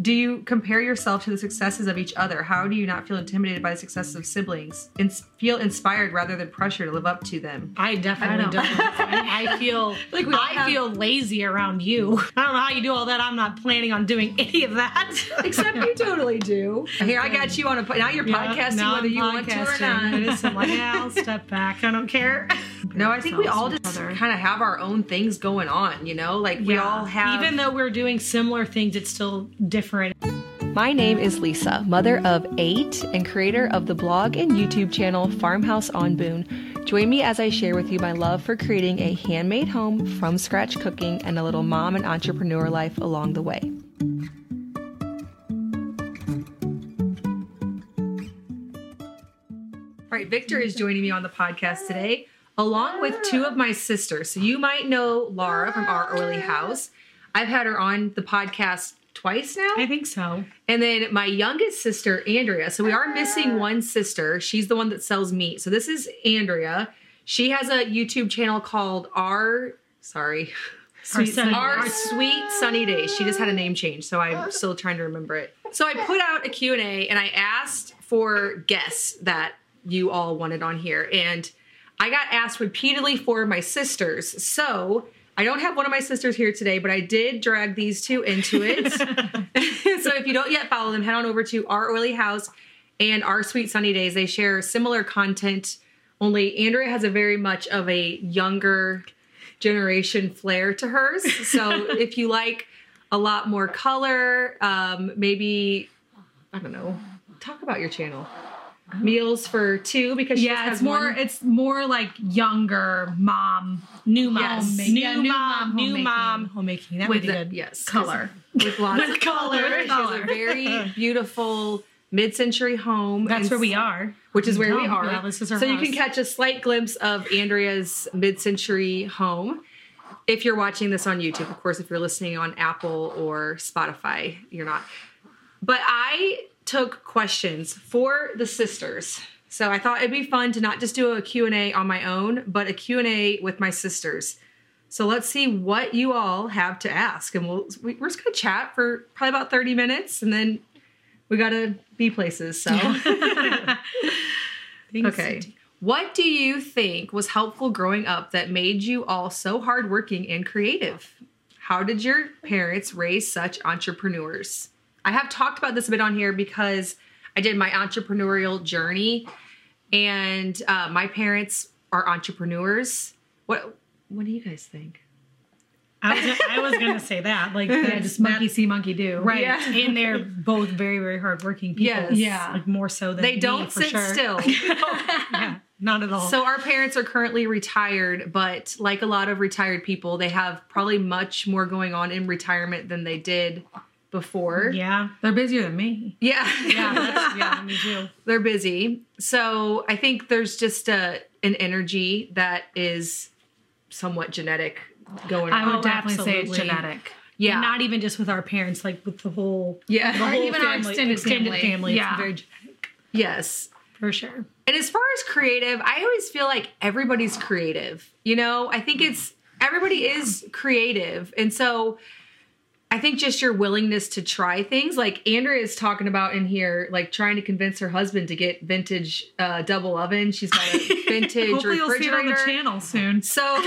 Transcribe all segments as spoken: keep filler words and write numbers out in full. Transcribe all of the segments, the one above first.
Do you compare yourself to the successes of each other? How do you not feel intimidated by the successes of siblings and feel inspired rather than pressure to live up to them? I definitely I don't. I feel like we I have... feel lazy around you. I don't know how you do all that. I'm not planning on doing any of that. Except you totally do. Here, I got you on a... Now you're yeah, podcasting now whether I'm you podcasting. want to or not. It is like, yeah, I'll step back. I don't care. No, I think we all just kind of have our own things going on, you know? Like, we yeah. all have... Even though we're doing similar things, it's still different. My name is Lisa, mother of eight and creator of the blog and YouTube channel Farmhouse on Boone. Join me as I share with you my love for creating a handmade home, from scratch cooking, and a little mom and entrepreneur life along the way. All right, Victor is joining me on the podcast today, along with two of my sisters. So you might know Laura from Our Early House. I've had her on the podcast twice now. I think so. And then my youngest sister, Andrea. So we are missing one sister. She's the one that sells meat. So this is Andrea. She has a YouTube channel called Our, sorry, Sweet Our, Our Sweet Sunny Days. She just had a name change, so I'm still trying to remember it. So I put out a Q and A, and I asked for guests that you all wanted on here. And I got asked repeatedly for my sisters. So I don't have one of my sisters here today, but I did drag these two into it. So if you don't yet follow them, head on over to Our Oily House and Our Sweet Sunny Days. They share similar content, only Andrea has a very much of a younger generation flair to hers. So if you like a lot more color, um, maybe, I don't know, talk about your channel. Meals for two, because she yeah, has it's more one. It's more like younger mom, new mom, yes. new, yeah, new new mom, mom, new homemaking. mom homemaking. That would be the, good. Yes, color with lots with of color. color. She has a very beautiful mid-century home. That's and, where we are, which is where oh, we are. Yeah, this is our so house. You can catch a slight glimpse of Andrea's mid-century home if you're watching this on YouTube. Of course, if you're listening on Apple or Spotify, you're not. But I took questions for the sisters. So I thought it'd be fun to not just do a Q and A on my own, but a Q and A with my sisters. So let's see what you all have to ask. And we'll, we, we're just going to chat for probably about thirty minutes, and then we got to be places. So, okay. What do you think was helpful growing up that made you all so hardworking and creative? How did your parents raise such entrepreneurs? I have talked about this a bit on here because I did my entrepreneurial journey, and uh, my parents are entrepreneurs. What What do you guys think? I was I was gonna say that, like, yeah, just monkey see, monkey do, right? Yeah. And they're both very, very hardworking people. Yes. Yeah, like more so than they me, don't for sit sure. still. Yeah, not at all. So our parents are currently retired, but like a lot of retired people, they have probably much more going on in retirement than they did before. Yeah, they're busier than me. Yeah, yeah, that's, yeah, me too. They're busy. So I think there's just a an energy that is somewhat genetic going on. I would Oh, definitely absolutely. say it's genetic. Yeah, and not even just with our parents, like with the whole yeah, the whole or even family, our extended, extended family. family. Yeah, It's very genetic yes. for sure. And as far as creative, I always feel like everybody's creative. You know, I think it's everybody is creative, and so I think just your willingness to try things, like Andrea is talking about in here, like trying to convince her husband to get vintage uh, double oven. She's got a vintage Hopefully you'll see it on refrigerator. the channel soon. So,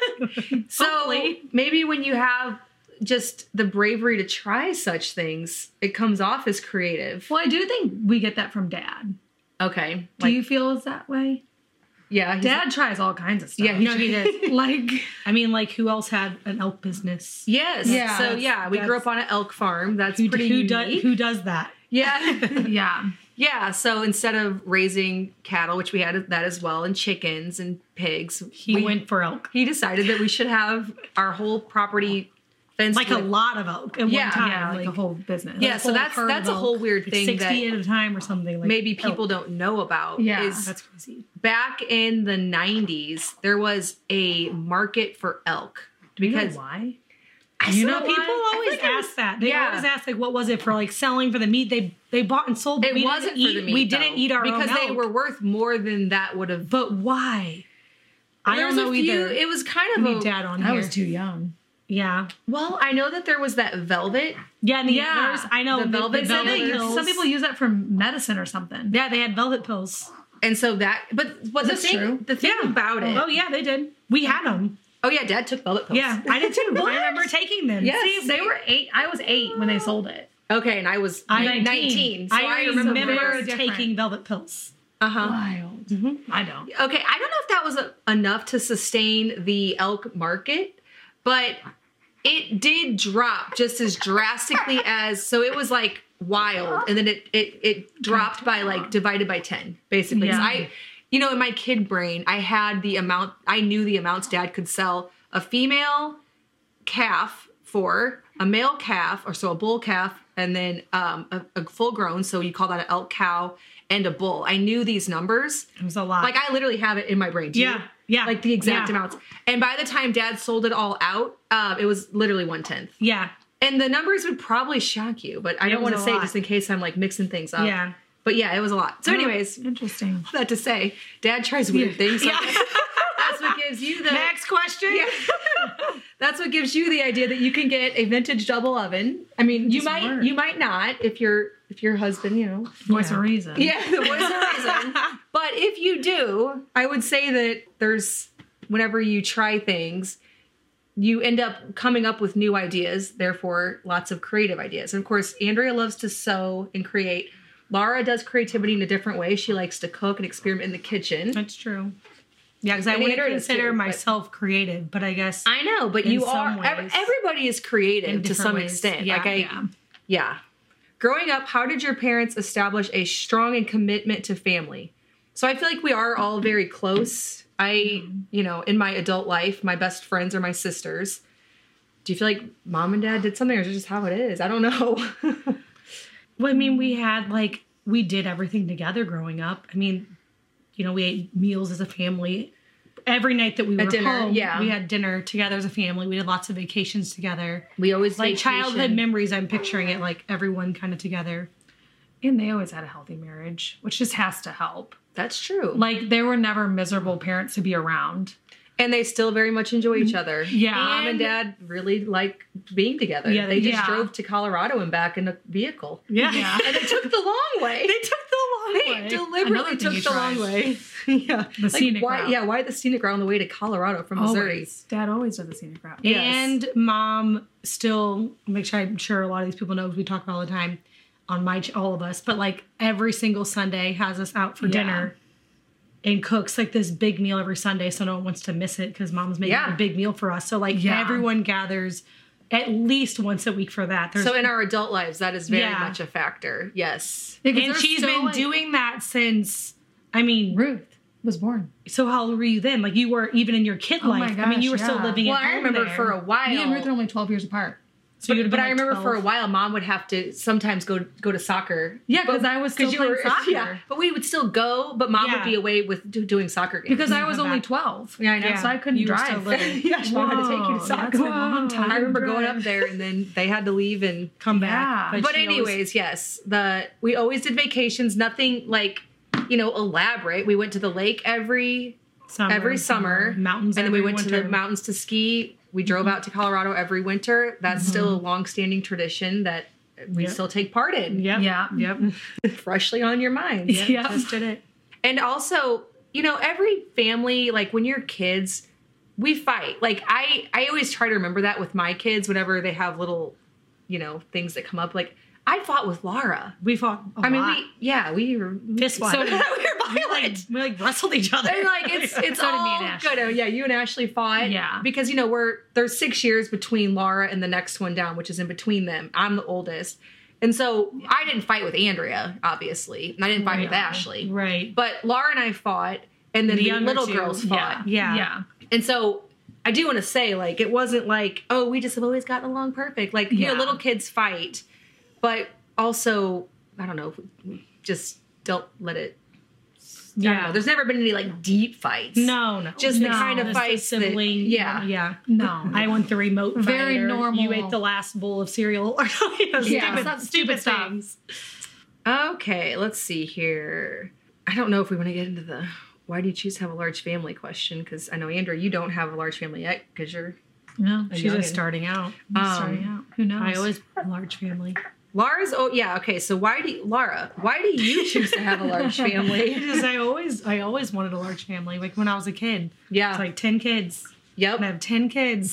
so Hopefully. maybe when you have just the bravery to try such things, it comes off as creative. Well, I do think we get that from Dad. Okay. Do Like, you feel it's that way? yeah. he's- Dad tries all kinds of stuff. Yeah, he- No, he did. like, I mean, like, who else had an elk business? Yes. Yeah, So that's- yeah, we grew that's- up on an elk farm. That's Who, pretty who, unique. do, who does that? Yeah. yeah. Yeah. So instead of raising cattle, which we had that as well, and chickens and pigs, He we- went for elk. He decided that we should have our whole property fenced Like a with- lot of elk at Yeah, one time. Yeah, like, like a whole business. Yeah. So whole that's herd that's of a whole elk, weird like thing sixty that at a time or something. Like maybe people elk. don't know about. Yeah, is That's crazy. back in the nineties, there was a market for elk Because because why? I You saw know, one- people I always think it was- ask that. They yeah. always ask, like, what was it for, like, selling for the meat? They they bought and sold. But It we wasn't didn't for eat, the meat. We didn't though, eat our because own they elk. were worth more than that would have. But why? I There's don't know a few, either. It was kind I of need a, Dad on I here. was too young. Yeah. Well, I know that there was that velvet Yeah, and the Yeah. antlers. I know. The the- velvet the Some velvet antlers. pills. Some people use that for medicine or something. Yeah, they had velvet pills. And so that, but but the this thing, true? the thing about it. Oh yeah, they did. We had them. Oh yeah, Dad took velvet pills. Yeah, I did too. What? I remember taking them. Yes. See, they were eight. I was eight when they sold it. Okay, and I was I'm nineteen. nineteen. So I, I remember. remember very different. taking velvet pills. Uh huh. Wild. Mm-hmm. I don't. Okay, I don't know if that was a, enough to sustain the elk market, but it did drop just as drastically as, so it was like wild, and then it it it dropped by like divided by ten basically. 'Cause Yeah. I, you know, in my kid brain, I had the amount, I knew the amounts Dad could sell a female calf for, a male calf, or so a bull calf, and then um, a, a full grown, so you call that an elk cow, and a bull. I knew these numbers. It was a lot. Like I literally have it in my brain. Do you? Yeah, yeah, Like the exact yeah. amounts. And by the time Dad sold it all out, um, it was literally one tenth. yeah, And the numbers would probably shock you, but I It don't was want to a say it lot. just in case I'm like mixing things up. yeah. But yeah, it was a lot. So, Oh, anyways, Interesting. that to say, Dad tries weird things. So Yeah. that's what gives you the Next question. Yeah. That's what gives you the idea that you can get a vintage double oven. I mean, you Just might work. you might not if your if your husband, you know. Voice Yeah. of reason. Yeah, the voice of reason. But if you do, I would say that there's whenever you try things, you end up coming up with new ideas, therefore lots of creative ideas. And of course, Andrea loves to sew and create. Laura does creativity in a different way. She likes to cook and experiment in the kitchen. That's true. Yeah, because I And wouldn't Andrea does consider too, but- myself creative, but I guess I know, but In you some are. ev- ways. Everybody is creative in to different some ways. extent. Yeah, like I, Yeah. yeah. Growing up, how did your parents establish a strong and commitment to family? So I feel like we are all very close. I, you know, in my adult life, my best friends are my sisters. Do you feel like mom and dad did something, or is it just how it is? I don't know. Well, I mean, we had like we did everything together growing up. I mean, you know, we ate meals as a family every night that we were At dinner, home. yeah. We had dinner together as a family. We did lots of vacations together. We always Like vacation. childhood memories. I'm picturing it like everyone kind of together. And they always had a healthy marriage, which just has to help. That's true. Like, they were never miserable parents to be around. And they still very much enjoy each other. Yeah. Mom and And- dad really like being together. Yeah, they just yeah. drove to Colorado and back in a vehicle. Yeah. Yeah. And they took the long way. They took the long They way. deliberately Another thing took you the long tried. way. yeah. The scenic why, route. Yeah, why the scenic route on the way to Colorado from Missouri? Always. Dad always does the scenic route. Yes. And mom still make sure I'm sure a lot of these people know because we talk about it all the time on my ch- all of us, but like every single Sunday has us out for Yeah. dinner and cooks like this big meal every Sunday, so no one wants to miss it because mom's making Yeah. a big meal for us. So like Yeah. everyone gathers at least once a week for that. There's, So in our adult lives, that is very Yeah. much a factor. Yes. Yeah, 'cause and they're she's still, been like- doing that since. I mean, Ruth was born. so how old were you then? Like you were even in your kid Oh my life. I mean, you were gosh, still yeah. living Well, at I home remember there. for a while. Me and Ruth are only twelve years apart. So you'd but have but been I like remember for a twelve. while, mom would have to sometimes go go to soccer. Yeah, 'cause But- I was still you playing soccer. Yeah, but we would still go. But mom Yeah. would be away with do, doing soccer games. Because I was come only back. twelve. yeah, I know. Yeah. So I couldn't You were drive. still little. yeah, she wanted to take you to Whoa, soccer. that's a long time. I remember going drive. up there, and then they had to leave and come Yeah. back. But she always- anyways, yes, the we always did vacations. Nothing like you know elaborate. We went to the lake every Summer, every summer, mountains, and then we every went to winter. the mountains to ski. We drove out to Colorado every winter. That's still a long-standing tradition that we Yep. still take part in. Yep. Yeah. Yep. Freshly on your mind. Yep. Yep. Just did it. And also, you know, every family, like when you're kids, we fight. Like I, I always try to remember that with my kids whenever they have little, you know, things that come up. Like I fought with Laura. We fought. A I mean, lot. we, yeah, we were Fist fight. So did we were we, like, violent. we like wrestled each other. And like it's it's So did me all and Ashley. good. Yeah, you and Ashley fought. Yeah. Because you know we're there's six years between Laura and the next one down, which is in between them. I'm the oldest, and so I didn't fight with Andrea, obviously, and I didn't fight with Right. Ashley. Right. But Laura and I fought, and then The the, younger little two, girls fought. Yeah. Yeah. And so I do want to say, like, it wasn't like, oh, we just have always gotten along perfect. Like, you know, Yeah. little kids fight, but also, I don't know, we just don't let it. I don't Yeah. know. There's never been any like deep fights. No, no. Just the no. kind of Just the fights that- sibling. yeah. Yeah. No. I won the remote fight, Very or normal. You ate the last bowl of cereal. Or you know, Yeah. stupid, Some stupid, stupid stuff. things. Okay, let's see here. I don't know if we want to get into the why do you choose to have a large family question, because I know, Andrew, you don't have a large family yet because you're No, A she's youngin'. just starting out. Um, starting out. Who knows? I always a large family. Laura's, oh yeah, okay. So why do you, Laura? Why do you choose to have a large family? Because I always, I always wanted a large family. Like when I was a kid, Yeah. it's like ten kids. Yep. And I have ten kids.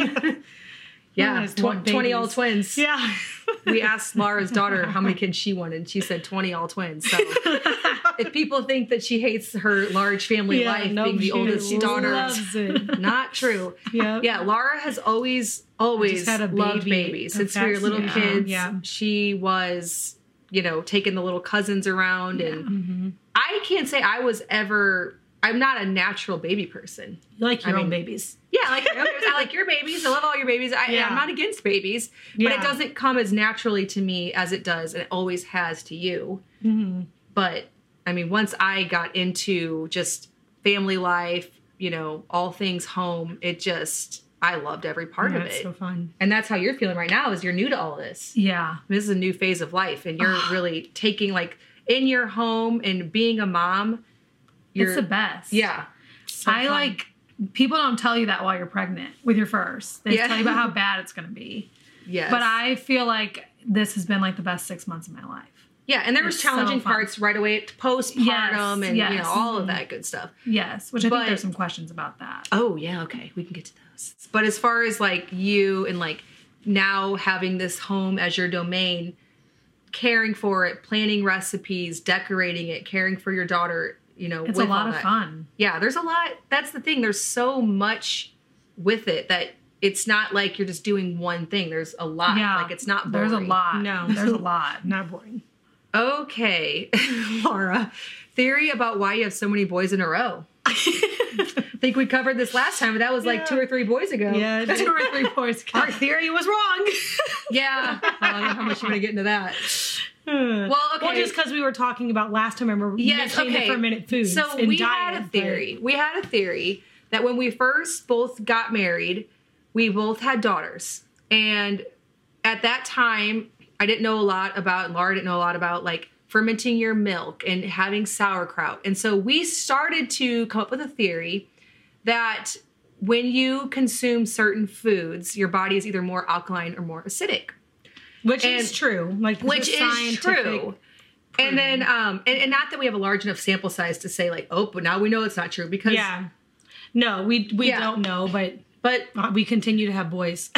Yeah. I just want Tw- twenty all babies. twins. Yeah. We asked Laura's daughter how many kids she wanted. She said twenty all twins. So if people think that she hates her large family Yeah, life no, being the she oldest daughter, loves it. not true. Yeah. Yeah, Laura has always, always Just had a loved baby. babies. In Since we were fact, little yeah. kids, Yeah. she was, you know, taking the little cousins around. And Mm-hmm. I can't say I was ever, I'm not a natural baby person. You like your I own mean, babies. Yeah, like I like your babies. I love all your babies. I, Yeah. I'm not against babies, but Yeah. it doesn't come as naturally to me as it does, and it always has to you. Mm-hmm. But I mean, once I got into just family life, you know, all things home, it just I loved every part Yeah, of it's it. so fun. And that's how you're feeling right now. Is you're new to all this. Yeah. This is a new phase of life, and you're really taking like in your home and being a mom. You're, It's the best. Yeah. So I fun. like, people don't tell you that while you're pregnant with your first. They Yeah. tell you about how bad it's going to be. Yes. But I feel like this has been like the best six months of my life. Yeah, and there was It's so challenging fun. parts right away, postpartum, Yes, and you yes. know all of that good stuff. Yes, which I But- think there's some questions about that. Oh yeah, okay, we can get to those. But as far as like you and like now having this home as your domain, caring for it, planning recipes, decorating it, caring for your daughter, you know, It's with a lot all of that. fun. Yeah, there's a lot. That's the thing. There's so much with it that it's not like you're just doing one thing. There's a lot. Yeah, Like it's not boring. There's a lot. No. There's a lot. Not boring. Okay, Laura, theory about why you have so many boys in a row. I think we covered this last time, but that was like Yeah. two or three boys ago. Yeah. Two or three boys. Our theory was wrong. Yeah. I don't know how much you want to get into that. Well, okay. Well, just because we were talking about last time, I remember Yes, mentioning okay. the fermented foods. So and we diet, had a theory. We had a theory that when we first both got married, we both had daughters. And at that time, I didn't know a lot about, and Laura didn't know a lot about like fermenting your milk and having sauerkraut. And so we started to come up with a theory that when you consume certain foods, your body is either more alkaline or more acidic. Which and- is true. Like this Which is scientific- true. And then, um, and, and not that we have a large enough sample size to say like, oh, but now we know it's not true because, Yeah. No, we we Yeah. don't know, but but uh, we continue to have boys.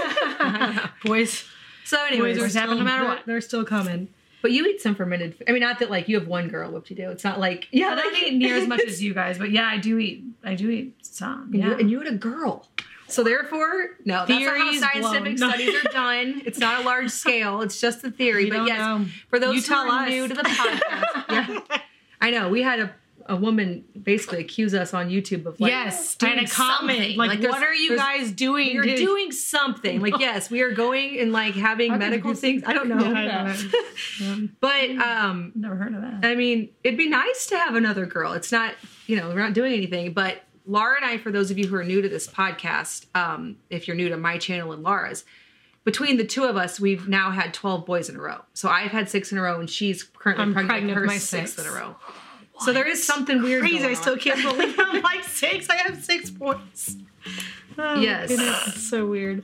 yeah. boys, So anyways, boys are Boys happen still, no matter they're- what. They're still coming. but you eat some fermented. I mean, not that like you have one girl, whoop de do. It's not like yeah, I don't like, eat near as much as you guys, but yeah, I do eat. I do eat some. And, Yeah. you, and you had a girl. So therefore, no, that's not how Theory's scientific blown. studies are done. It's not a large scale. It's just a theory. We but don't yes, know. for those You who tell are us. new to the podcast, yeah, I know we had a, a woman basically accuse us on YouTube of like Yes, doing and a comment something. like, there's- "What are you there's- guys doing? You're to-" doing something. Like, yes, we are going and like having How could medical you- things. I don't know. Yeah, I don't know. But um Never heard of that. I mean, it'd be nice to have another girl. It's not, you know, we're not doing anything. But Laura and I, for those of you who are new to this podcast, um, if you're new to my channel and Laura's, between the two of us, we've now had twelve boys in a row. So I've had six in a row, and she's currently I'm pregnant, pregnant with her with my sixth sixth. in a row. So there is something weird Crazy! going I still on. can't believe I'm like six. I have six boys. Oh, my Yes. goodness, it's so weird.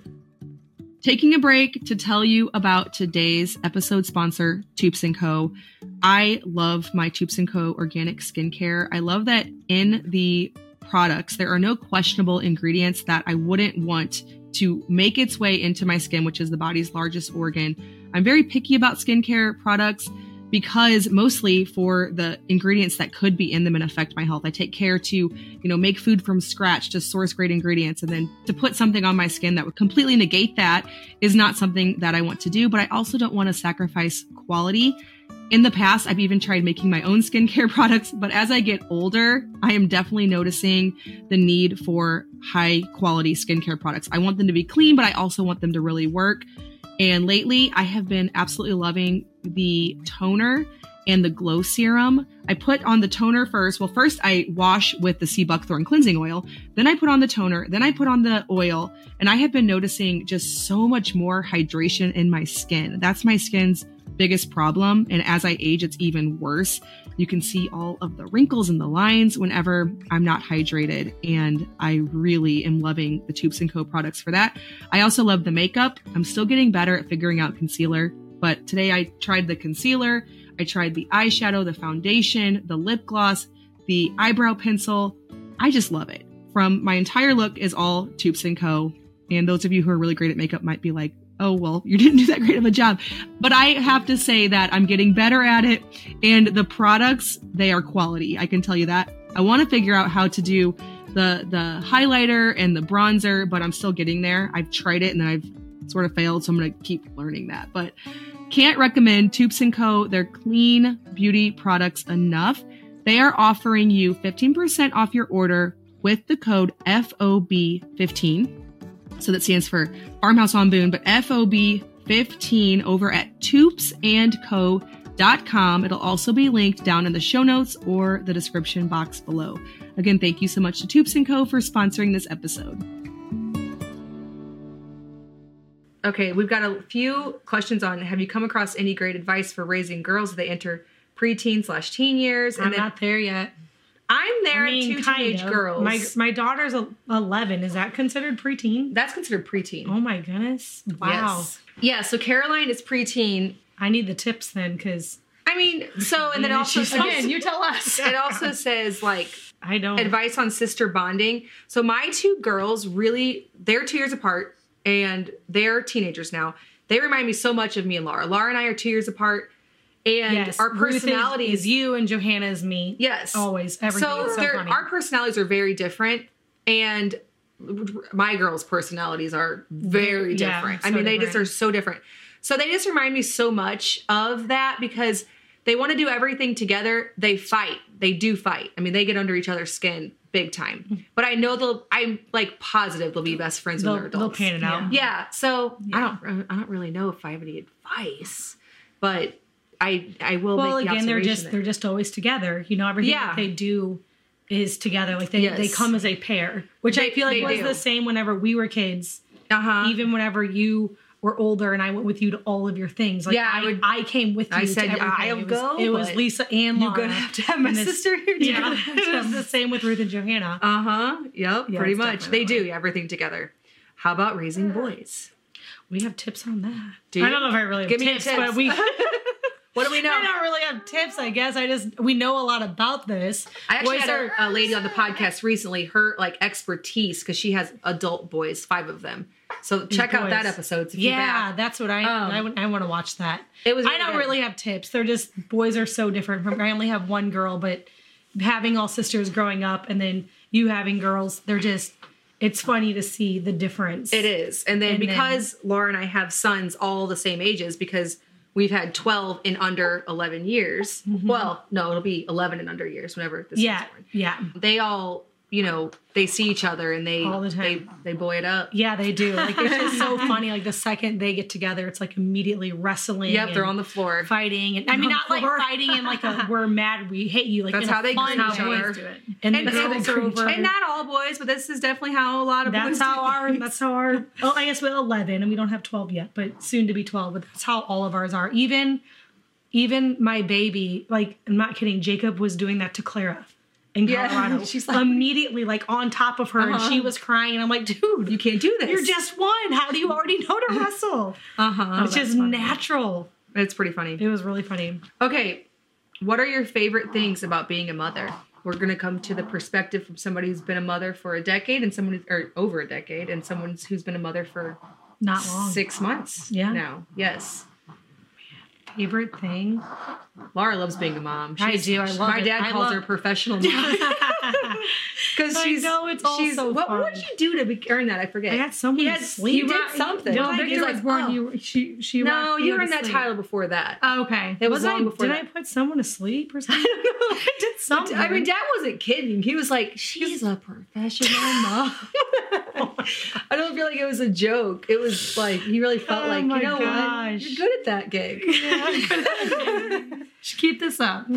Taking a break to tell you about today's episode sponsor, Tubes and Co. I love my Tubes and Co. organic skincare. I love that in the products, there are no questionable ingredients that I wouldn't want to make its way into my skin, which is the body's largest organ. I'm very picky about skincare products because mostly for the ingredients that could be in them and affect my health. I take care to, you know, make food from scratch, to source great ingredients, and then to put something on my skin that would completely negate that is not something that I want to do, but I also don't want to sacrifice quality. In the past, I've even tried making my own skincare products, but as I get older, I am definitely noticing the need for high quality skincare products. I want them to be clean, but I also want them to really work. And lately, I have been absolutely loving the toner and the glow serum. I put on the toner first. Well, first I wash with the sea buckthorn cleansing oil. Then I put on the toner. Then I put on the oil. And I have been noticing just so much more hydration in my skin. That's my skin's biggest problem. And as I age, it's even worse. You can see all of the wrinkles and the lines whenever I'm not hydrated. And I really am loving the Tubes and Co products for that. I also love the makeup. I'm still getting better at figuring out concealer. But today I tried the concealer. I tried the eyeshadow, the foundation, the lip gloss, the eyebrow pencil. I just love it. From my entire look is all Tubes and Co. And those of you who are really great at makeup might be like, oh, well, you didn't do that great of a job. But I have to say that I'm getting better at it. And the products, they are quality. I can tell you that. I want to figure out how to do the, the highlighter and the bronzer, but I'm still getting there. I've tried it and then I've sort of failed. So I'm going to keep learning that. But can't recommend Tubes and Co. They're clean beauty products enough. They are offering you fifteen percent off your order with the code F O B fifteen. So that stands for Farmhouse on Boone, but F O B fifteen over at tubes and co dot com. It'll also be linked down in the show notes or the description box below. Again, thank you so much to Tubes and Co for sponsoring this episode. Okay, we've got a few questions on, have you come across any great advice for raising girls as they enter preteen slash teen years? And I'm then not there yet. I'm there I mean, at two kind teenage of. girls. My my daughter's eleven. Is that considered preteen? That's considered preteen. Oh my goodness! Wow. Yes. Yeah, so Caroline is preteen. I need the tips then, because I mean, so, and then it also, Again, you tell us. it also says like I don't. advice on sister bonding. So my two girls really, they're two years apart and they're teenagers now. They remind me so much of me and Laura. Laura and I are two years apart. And Yes, our Ruth is- personalities is you and Johanna is me. Yes. Always. Everything. So, It's so they're- funny. our personalities are very different, and my girls' personalities are very Yeah, different. I so mean, they just different. are so different. So they just remind me so much of that because they want to do everything together. They fight. They do fight. I mean, they get under each other's skin big time. But I know they'll. I'm like positive they'll be best friends they'll, when they're they'll adults. pan it out. Yeah. So I don't. I don't really know if I have any advice, but I I will. Well, make the again, they're just observation they're that- just always together. You know, everything Yeah. that they do is together. Like they, Yes. they come as a pair, which They- I feel like they was do. the same whenever we were kids. Uh-huh. Even whenever you were older and I went with you to all of your things. Like Yeah, I I, would- I came with you I said, to everything. I'll it was, go, It was but Lisa and You're Laura. gonna have to have my And this- sister here too. Yeah, it was the same with Ruth and Johanna. Uh huh. Yep. Yeah, pretty it's much. definitely They that do everything together. How about raising boys? We have tips on that. Do you? I don't know if I really have Give me your tips, tips. but we. What do we know? I don't really have tips, I guess. I just, we know a lot about this. I actually Boys had are- a, a lady on the podcast recently. Her like expertise because she has adult boys, five of them. So check out that boys. episode. If you're Yeah, back. that's what I, Um, I, would- I want to watch that. It was I really don't good. really have tips. They're just, boys are so different from, I only have one girl, but having all sisters growing up and then you having girls, they're just, it's funny to see the difference. It is. And then And then- because Laura and I have sons all the same ages because we've had twelve and under eleven years. Well, no, it'll be eleven and under years whenever this Yeah, is born. yeah. They all, you know, they see each other and they All the they time. they boy it up. Yeah, they do. Like, it's just so funny. Like, the second they get together, it's like immediately wrestling. Yep, they're and on the floor. fighting. And I mean, On not the like floor. fighting in like a, we're mad, we hate you. Like, That's in a how they fun greet each way. other. Do it. And And the so girls they are over. and not all boys, but this is definitely how a lot of That's boys how do our, things. that's how our, oh, I guess we're eleven and we don't have twelve yet, but soon to be twelve, but that's how all of ours are. Even, even my baby, like, I'm not kidding, Jacob was doing that to Clara in Yeah, Colorado. she's like- immediately like on top of her and Uh-huh. she was crying and I'm like, dude, You can't do this. you're just one. How do you already know to wrestle? uh-huh. It's just natural. It's pretty funny. It was really funny. Okay, what are your favorite things about being a mother? We're gonna come to the perspective from somebody who's been a mother for a decade and someone who's, or over a decade and someone who's been a mother for Not long. six months. Yeah. Now, yes. Favorite thing? Laura loves being a mom. I do. I love My it. dad I calls love- her professional mom. Because I she's know, it's all she's so what, fun. what did you do to be, earn that? I forget. I got someone He to had sleep. he You did were- something. No, He's Victor like, was born. oh. You she she No, went- you were earned that asleep. title before that. Oh, okay. It was, Was long I, before did that. I put someone to sleep or something? I don't know. I did something. I mean, Dad wasn't kidding. He was like, "She's a professional mom." I don't feel like it was a joke. It was like he really felt Oh like, my you know gosh. what? You're good at that gig. Should keep this up.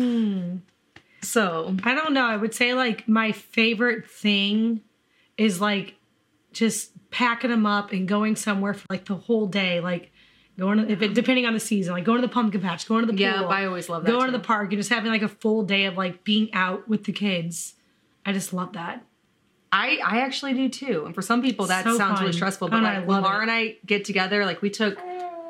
So I don't know. I would say like my favorite thing is like just packing them up and going somewhere for like the whole day. Like going to, if it, depending on the season, like going to the pumpkin patch, going to the pool. yeah, I always love that. going too. to the park and just having like a full day of like being out with the kids. I just love that. I, I actually do too. And for some people that So sounds really fun. stressful. But And I like when love Laura it. and I get together, like we took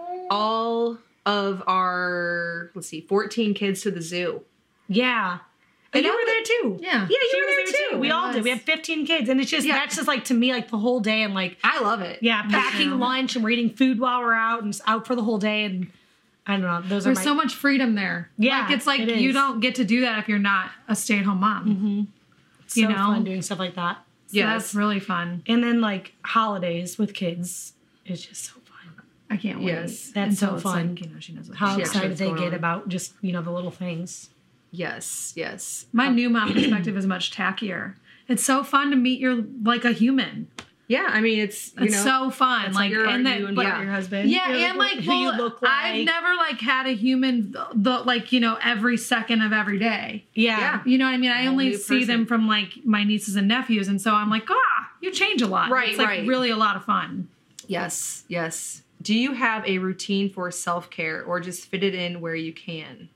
all of our let's see, fourteen kids to the zoo. Yeah. And And you that were was- there too. Yeah. Yeah, She you were was there too. We It all was. did. We had fifteen kids. And it's just, Yeah. that's just like to me, like the whole day and like, I love it. yeah, packing too. lunch and we're eating food while we're out and just out for the whole day. And I don't know. Those There's are my, so much freedom there. Yeah, like it's like it you is. don't get to do that if you're not a stay-at-home mom. so you know? fun doing stuff like that. So Yes. that's really fun. And then like holidays with kids is just so fun. I can't wait. Yes. That's so Until it's fun. Like, you know, she knows what How Yeah, excited what's they going get on. about just, you know, the little things. Yes, yes. My new mom perspective is much tackier. It's so fun to meet your like a human. Yeah, I mean it's you It's know so fun. that's Like how you're and that, arguing but, about Your husband. yeah, You're and like, who you well, look like. I've never like had a human the, the like you know every second of every day. Yeah. Yeah. You know what I mean? I whole only new see them person. from like my nieces and nephews, and so I'm like, ah, you change a lot. Right, It's like right. really a lot of fun. Yes, yes. Do you have a routine for self-care or just fit it in where you can?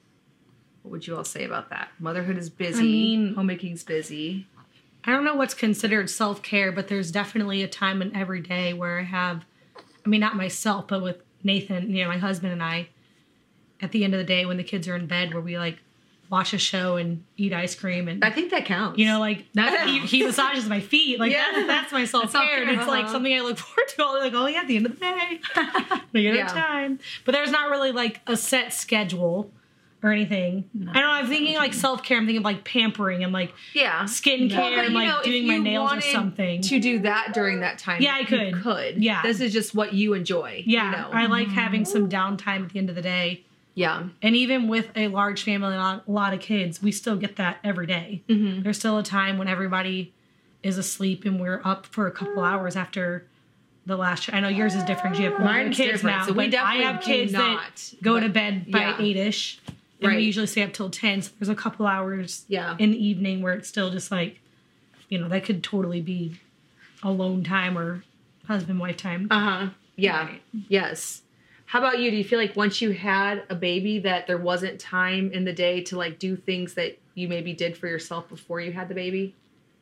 What would you all say about that? Motherhood is busy. I mean- homemaking's busy. I don't know what's considered self-care, but there's definitely a time in every day where I have, I mean, not myself, but with Nathan, you know, my husband and I, at the end of the day when the kids are in bed where we like watch a show and eat ice cream and, I think that counts. you know, like that, he, he massages my feet. Like Yeah. that's, that's my self-care. And it's like uh-huh. something I look forward to. I'll be like, oh yeah, at the end of the day, we get Yeah. our time. But there's not really like a set schedule or anything. I don't know. I'm thinking like self-care. I'm thinking of like pampering and like yeah. skincare Well, but, and you like know, if doing my you nails or wanted something. To do that during that time. Yeah, I you could. could. Yeah. This is just what you enjoy. Yeah, You know? I like having some downtime at the end of the day. yeah. And even with a large family and a lot of kids, we still get that every day. Mm-hmm. There's still a time when everybody is asleep and we're up for a couple hours after the last. I know yours is different. You have older Mine's kids different, now, so we but definitely I have do kids not, that go but- to bed by yeah. eight-ish. And Right. we usually stay up till ten. So there's a couple hours Yeah. in the evening where it's still just like, you know, that could totally be alone time or husband-wife time. Uh-huh. Yeah. Right. Yes. How about you? Do you feel like once you had a baby that there wasn't time in the day to like do things that you maybe did for yourself before you had the baby?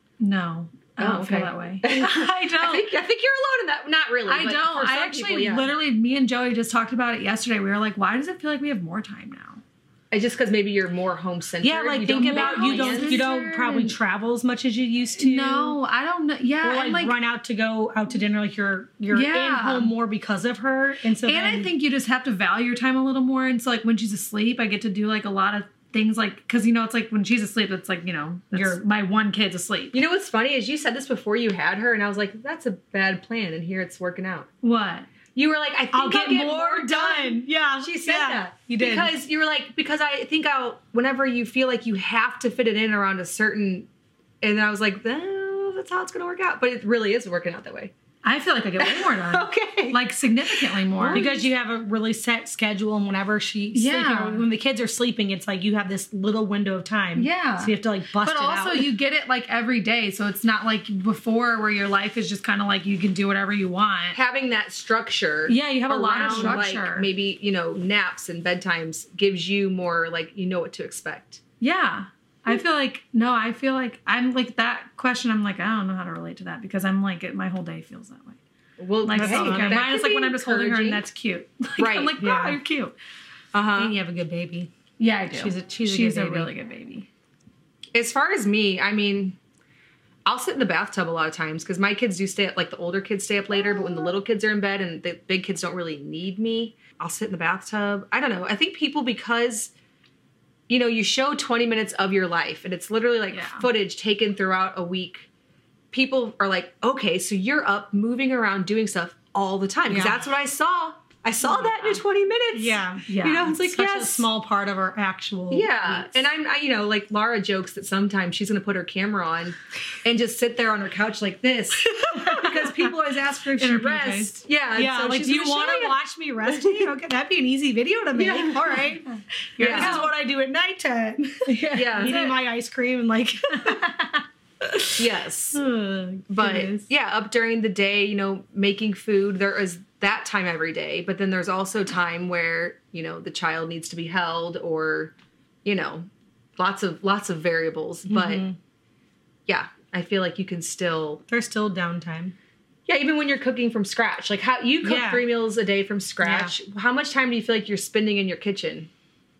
No, I don't Oh, feel okay. that way. I I don't. I think I think you're alone in that. Not really. I but don't. for some I actually people, yeah. literally, me and Joey just talked about it yesterday. We were like, why does it feel like we have more time now? It's just because maybe you're more home centered. Yeah, like You think don't about have you don't plans. you don't probably travel as much as you used to. No, I don't know. Yeah, Or like, and like, run out to go out to dinner, like you're you're Yeah. in home more because of her, and so and then, I think you just have to value your time a little more. And so like when she's asleep, I get to do like a lot of things like because you know it's like when she's asleep, it's like you know that's You're- my one kid's asleep. You know what's funny is you said this before you had her, and I was like, "That's a bad plan," and here it's working out. What? You were like, "I think I'll get, more done. Yeah, She said yeah, that. You did Because you were like, because I think I'll, whenever you feel like you have to fit it in around a certain, and I was like, oh, that's how it's going to work out. But it really is working out that way. I feel like I get way more done. Okay. Like significantly more. because you have a really set schedule, and whenever she's Yeah. sleeping, when the kids are sleeping, it's like you have this little window of time. Yeah. so you have to like bust But it also, out. you get it like every day, so it's not like before where your life is just kind of like you can do whatever you want. Having that structure. Yeah, you have a lot of around, structure. Like, maybe, you know, naps and bedtimes gives you more, like, you know what to expect. Yeah, I feel like no, I feel like I'm like that question. I'm like I don't know how to relate to that because I'm like it, my whole day feels that way. Well, Like hey, self-care. that Mine is could like when be I'm just holding her and encouraging. that's cute. Like, Right, I'm like, yeah. wow, you're cute. Uh-huh. and you have a good baby. Yeah, I do. She's a- she's a she's good a baby. really good baby. As far as me, I mean, I'll sit in the bathtub a lot of times because my kids do stay up, like the older kids stay up later, but when the little kids are in bed and the big kids don't really need me, I'll sit in the bathtub. I don't know. I think people, because you know, you show twenty minutes of your life and it's literally like Yeah. footage taken throughout a week. People are like, okay, so you're up moving around doing stuff all the time. Because Yeah. that's what I saw. I saw that in your twenty minutes. Yeah. Yeah. You know, it's like, Such yes. a small part of our actual Yeah. weeks. And I'm, I, you know, like Laura jokes that sometimes she's going to put her camera on and just sit there on her couch like this because people always ask her if she her rests. Yeah. and Yeah, so like, she's do you gonna want show to watch me resting? Okay, that'd be an easy video to make. Yeah. All right. Yeah. This is what I do at nighttime. Yeah. Eating my ice cream and like. Yes. Oh, But goodness. yeah, up during the day, you know, making food, there is that time every day. But then there's also time where, you know, the child needs to be held or, you know, lots of lots of variables. But yeah, I feel like you can still There's still downtime. yeah, even when you're cooking from scratch. Like how you cook Yeah. three meals a day from scratch. How much time do you feel like you're spending in your kitchen?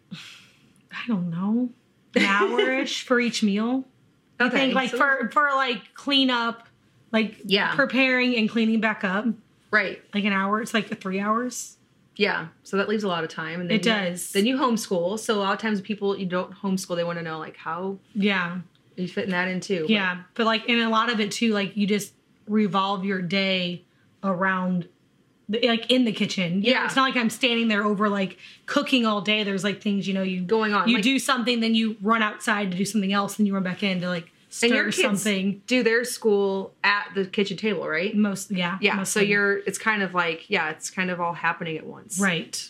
I don't know. An hour-ish for each meal. I Okay, think like so- for for like cleanup, like Yeah. preparing and cleaning back up, Right. like an hour. It's like three hours. Yeah. So that leaves a lot of time. And then It you- does. Then you homeschool. So a lot of times people you don't homeschool, they want to know like how Yeah, are you fitting that in too. yeah. But like, and a lot of it too, like you just revolve your day around, the, like in the kitchen. You know, Yeah. it's not like I'm standing there over like cooking all day. There's like things you know you Going on, You like- do something, then you run outside to do something else, then you run back in to like And your stir kids something. do their school at the kitchen table, right? Most yeah Yeah. So mostly. you're it's kind of like yeah, it's kind of all happening at once. right.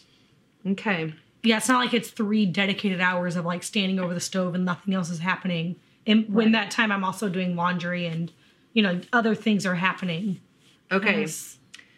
Okay. Yeah, it's not like it's three dedicated hours of like standing over the stove and nothing else is happening. And when that time I'm also doing laundry and, you know, other things are happening. Okay. Yes.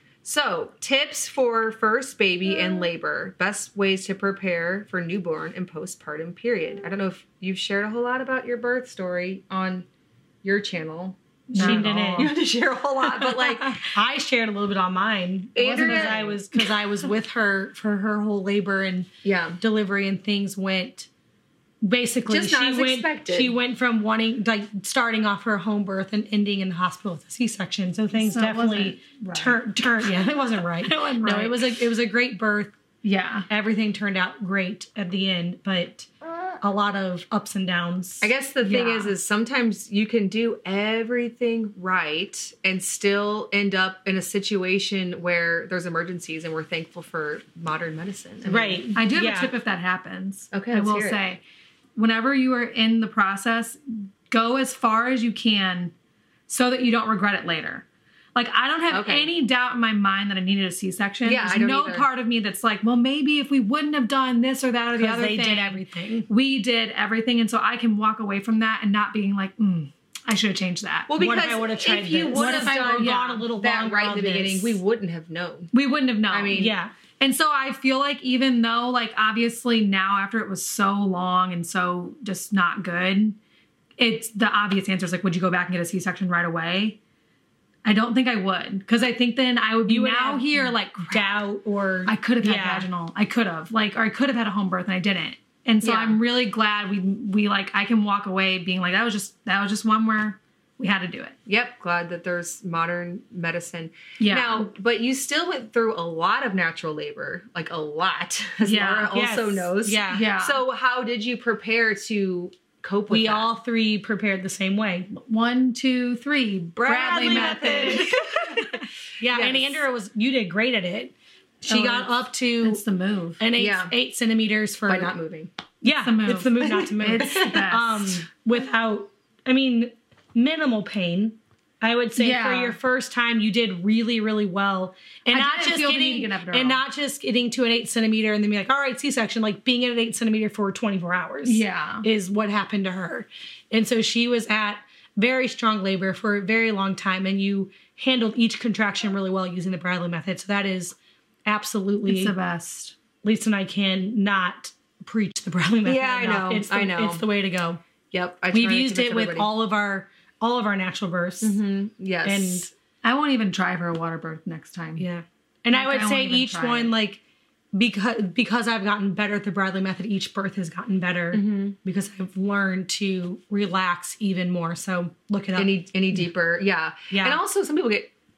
So, tips for first baby and labor. Best ways to prepare for newborn and postpartum period. I don't know if you've shared a whole lot about your birth story on your channel. She Not at didn't. all. You have to share a whole lot, but like, I shared a little bit on mine. It wasn't Andrea- because I was because I was with her for her whole labor and yeah. delivery and things went basically Just not she as went expected. she went from wanting like starting off her home birth and ending in the hospital with a C-section. So things So it definitely wasn't right. turned turn yeah, it wasn't right. It wasn't No, right. it was a it was a great birth. Yeah. Everything turned out great at the end, but a lot of ups and downs. I guess the thing Yeah. is, is sometimes you can do everything right and still end up in a situation where there's emergencies, and we're thankful for modern medicine. I mean, Right. I do have Yeah. a tip if that happens. Okay, I let's will hear it. say, whenever you are in the process, go as far as you can so that you don't regret it later. Like, I don't have Okay. any doubt in my mind that I needed a C-section. Yeah, There's I don't no either. part of me that's like, well, maybe if we wouldn't have done this or that or the Because other they thing. did everything. We did everything. And so I can walk away from that and not being like, mm, I should have changed that. Well, What because if I would've tried if you this? would What have if I done would've gone a little that longer right in on the beginning, this? we wouldn't have known. we wouldn't have known. I mean, Yeah. And so I feel like even though, like, obviously now after it was so long and so just not good, it's the obvious answer is like, would you go back and get a C-section right away? I don't think I would, because I think then I would be You would now have here like, crap, Doubt or I could have had yeah. vaginal. I could have, like, or I could have had a home birth and I didn't. And so Yeah. I'm really glad we we like I can walk away being like that was just that was just one where we had to do it. Yep, glad that there's modern medicine. Yeah. Now, but you still went through a lot of natural labor, like a lot, as Yeah. Laura also Yes. knows. Yeah. Yeah. So how did you prepare to cope with We that? all three prepared the same way. One, two, three. Bradley, Bradley method. method. Yeah, and Yes. Andrea was you did great at it. She Oh, got it's- up to It's the move. an eight Yeah. eight centimeters for by not moving. yeah, the move. it's the move not to move. It's the best. um, without, I mean, minimal pain. I would say Yeah. for your first time, you did really, really well, and I not didn't just feel the need getting to get an epidural. and not just getting to an eight centimeter and then be like, all right, C-section. Like being at an eight centimeter for twenty-four hours. Yeah. is what happened to her, and so she was at very strong labor for a very long time, and you handled each contraction really well using the Bradley method. So that is absolutely It's the best. Lisa and I can not preach the Bradley method. Yeah, I enough. know, It's the, I know. It's the way to go. Yep. I We've try to used convince it with everybody. all of our all of our natural births, Yes. and I won't even try for a water birth next time. yeah. And I Like, would I say won't even each try one it. like because because I've gotten better at the Bradley method, each birth has gotten better Mm-hmm. because I've learned to relax even more. So look it up. any any deeper. Yeah. Yeah. And also some people get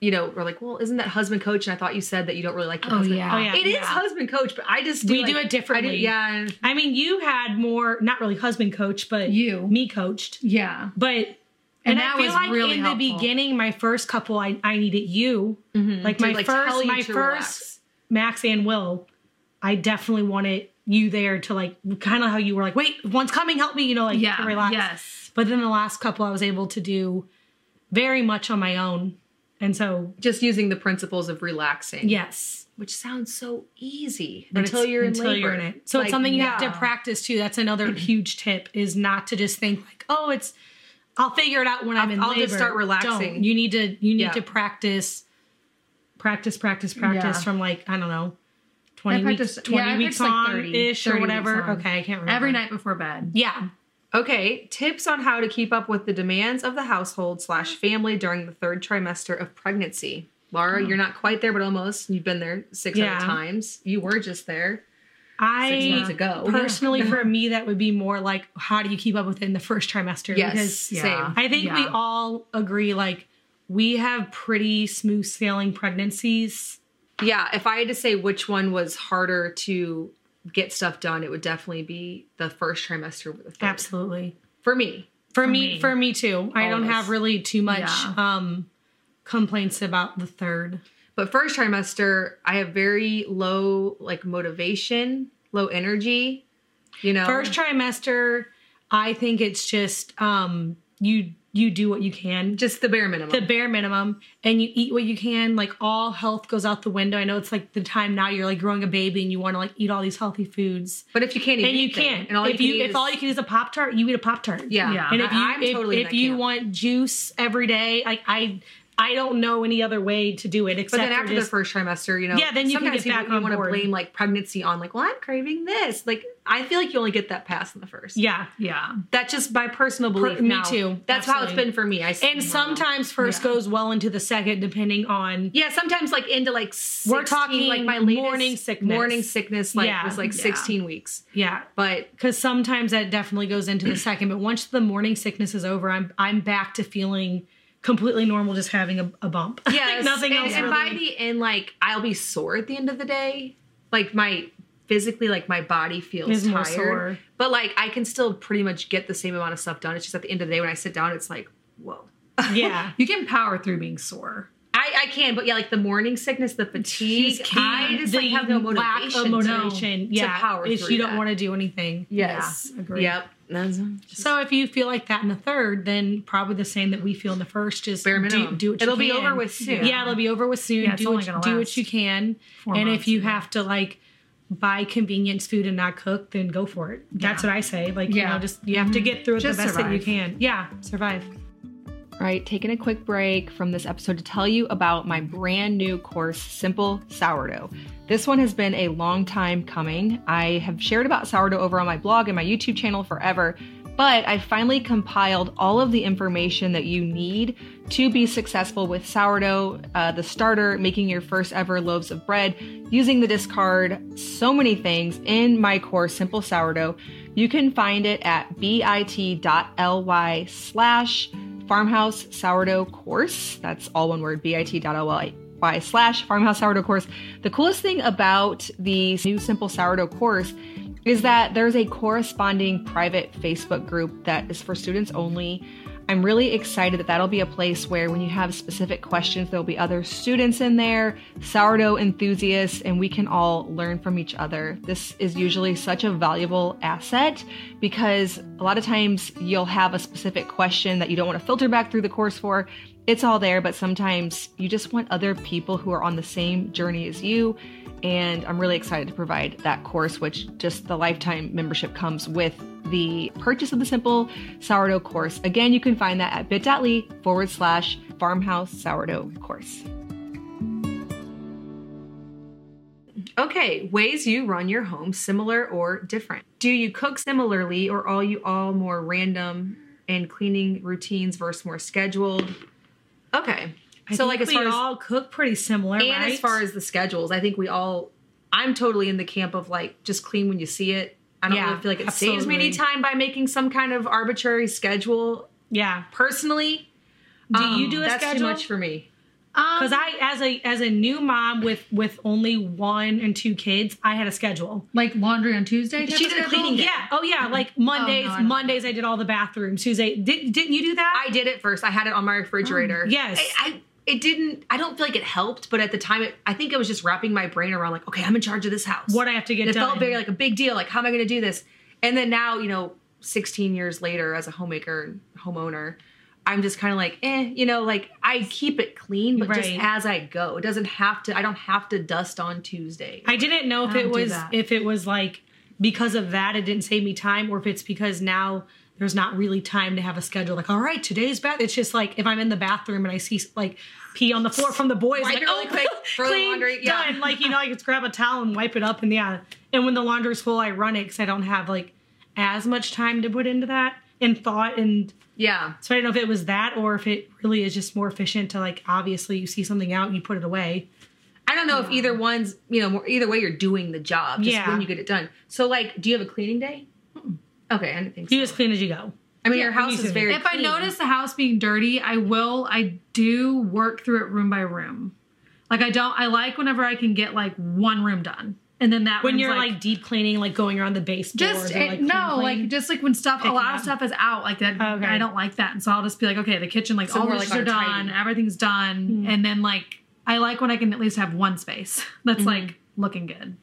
you know, we're like, well, isn't that husband coach? And I thought you said that you don't really like your Oh, husband. yeah. Oh, yeah. It is Yeah. husband coach, but I just do We like, do it differently. I do, yeah. and- I mean, you had more, not really husband coach, but You. me coached. Yeah. But And and, that I feel was like really in helpful. the beginning, my first couple, I, I needed you. Like To, my like, tell first, you my to first relax. Max and Will, I definitely wanted you there to like kind of how you were like, wait, one's coming, help me, you know, like Yeah. to relax. Yes. But then the last couple, I was able to do very much on my own, and so Just using the principles of relaxing. yes, Which sounds so easy but until it's- you're in until labor. you're in it. So Like, it's something you have yeah. to practice too. That's another huge tip: is not to just think like, oh, it's I'll figure it out when I'm I'll- in I'll labor. just start relaxing. Don't. You need to you need Yeah. to practice, practice, practice, practice Yeah. from like I don't know, I twenty weeks, practiced- twenty yeah, I weeks practiced, like, on thirty, ish or thirty whatever. weeks on. Okay, I can't remember Every night before bed. Yeah. Okay, tips on how to keep up with the demands of the household slash family during the third trimester of pregnancy. Laura, you're not quite there, but almost. You've been there six Yeah. other times. You were just there. I Six months ago. personally, for me, that would be more like, how do you keep up with it in the first trimester? Yes, Because same. I think we Yeah. all agree, like, we have pretty smooth sailing pregnancies. Yeah, if I had to say which one was harder to get stuff done, it would definitely be the first trimester over the third. Absolutely. For me. For, For me, me. for me too. I don't Always. have really too much Yeah. um complaints about the third. But first trimester, I have very low like motivation, low energy. You know, First trimester, I think it's just um you you do what you can. just the bare minimum. The bare minimum, and you eat what you can. Like, all health goes out the window. I know it's like the time now you're like growing a baby and you want to like eat all these healthy foods, but if you can't eat and you anything, can't. and all if you, you can eat if is- all you can eat is a Pop Tart, you eat a Pop Tart. yeah, Yeah. And if you I, I'm if, totally in if that you camp. want juice every day, like I I don't know any other way to do it But except then for after just, the first trimester, you know, Yeah, then you can sometimes get back people, on you want board. to blame like pregnancy on like, well, I'm craving this. Like, I feel like you only get that pass in the first. yeah. Yeah. That's just my personal belief. me now. too. That's how it's Absolutely. been for me. I And sometimes first Yeah. goes well into the second, depending on yeah, sometimes like into like sixteen, We're talking like my latest morning sickness. Morning sickness like Yeah. was like Yeah. sixteen weeks. yeah. But Because sometimes that definitely goes into the second, but once the morning sickness is over, I'm I'm back to feeling completely normal, just having a, a bump. yeah, Like, nothing and, else. and really. by the end, like I'll be sore at the end of the day. Like my physically, like my body feels Is more tired, sore. but like I can still pretty much get the same amount of stuff done. It's just at the end of the day when I sit down, it's like, whoa. yeah. You can power through being sore. I, I can, but yeah, like the morning sickness, the fatigue, She's key. I just the like have no lack motivation. of to- motivation. to yeah, power if through you don't that. want to do anything. Yes, Yeah, agree. Yep. That's So if you feel like that in the third, then probably the same that we feel in the first. Just bare do, minimum. do what you It'll be can. over with soon. Yeah, it'll be over with soon. Yeah, it's do only what, gonna do what last you can. four And months, if you yeah. have to like buy convenience food and not cook, then go for it. That's Yeah. what I say. Like, you Yeah. know, just you have to get through it Just the best that you survive. can. Yeah, survive. All right, taking a quick break from this episode to tell you about my brand new course, Simple Sourdough. This one has been a long time coming. I have shared about sourdough over on my blog and my YouTube channel forever, but I finally compiled all of the information that you need to be successful with sourdough, uh, the starter, making your first ever loaves of bread, using the discard, so many things in my course, Simple Sourdough. You can find it at bit.ly slash farmhouse sourdough course. That's all one word, bit.ly slash farmhouse sourdough course. The coolest thing about the new Simple Sourdough course is that there's a corresponding private Facebook group that is for students only. I'm really excited that that'll be a place where when you have specific questions, there'll be other students in there, sourdough enthusiasts, and we can all learn from each other. This is usually such a valuable asset because a lot of times you'll have a specific question that you don't want to filter back through the course for. It's all there, but sometimes you just want other people who are on the same journey as you. And I'm really excited to provide that course, which just the lifetime membership comes with the purchase of the Simple Sourdough course. Again, you can find that at bit.ly forward slash farmhouse sourdough course. Okay, ways you run your home, similar or different. Do you cook similarly, or are you all more random and cleaning routines versus more scheduled? Okay. I so think like as we far as all cook pretty similar, and right? as far as the schedules, I think we all I'm totally in the camp of like just clean when you see it. I don't Yeah, really feel like it saves me any absolutely. time by making some kind of arbitrary schedule. yeah. Personally, Do um, you do a that's schedule? too much for me. Because I, as a as a new mom with with only one and two kids, I had a schedule. like laundry on Tuesday. type She of did a schedule? cleaning day. Yeah. Oh yeah. Like Mondays. Oh, no, I don't. Mondays I did all the bathrooms. Tuesday. Did, didn't you do that? I did it first. I had it on my refrigerator. Yes. I, I it didn't. I don't feel like it helped, but at the time, it, I think I was just wrapping my brain around like, okay, I'm in charge of this house. What I have to get And it done. felt very like a big deal. Like, how am I going to do this? And then now, you know, sixteen years later, as a homemaker and homeowner, I'm just kind of like, eh, you know, like I keep it clean, but just Right. as I go. It doesn't have to. I don't have to dust on Tuesday. I didn't know if I it don't do was that. if it was like because of that it didn't save me time, or if it's because now there's not really time to have a schedule. Like, all right, today's bath. It's just like if I'm in the bathroom and I see like pee on the floor from the boys, Wipe like, it really oh, quick, throw the clean, laundry, yeah. done. Like, you know, I just grab a towel and wipe it up, and yeah. And when the laundry's full, I run it because I don't have like as much time to put into that and thought and. Yeah. So I don't know if it was that or if it really is just more efficient to like obviously you see something out and you put it away. I don't know if either one's, you know, more, either way you're doing the job, just Yeah. when you get it done. So, like, do you have a cleaning day? Okay, I didn't think so. You as clean as you go. I mean, Yeah, your house me is too. very If I clean. notice the house being dirty, I will. I do work through it room by room. Like I don't. I like whenever I can get like one room done, and then that When room's, you're like, deep cleaning, like going around the baseboards. just and, it- like, no, clean, clean. like just like when stuff, a Picking lot of up. stuff is out like that. Okay. I don't like that, and so I'll just be like, okay, the kitchen, like So all more the like dishes are on a done, tidy. everything's done, and then like I like when I can at least have one space that's like looking good.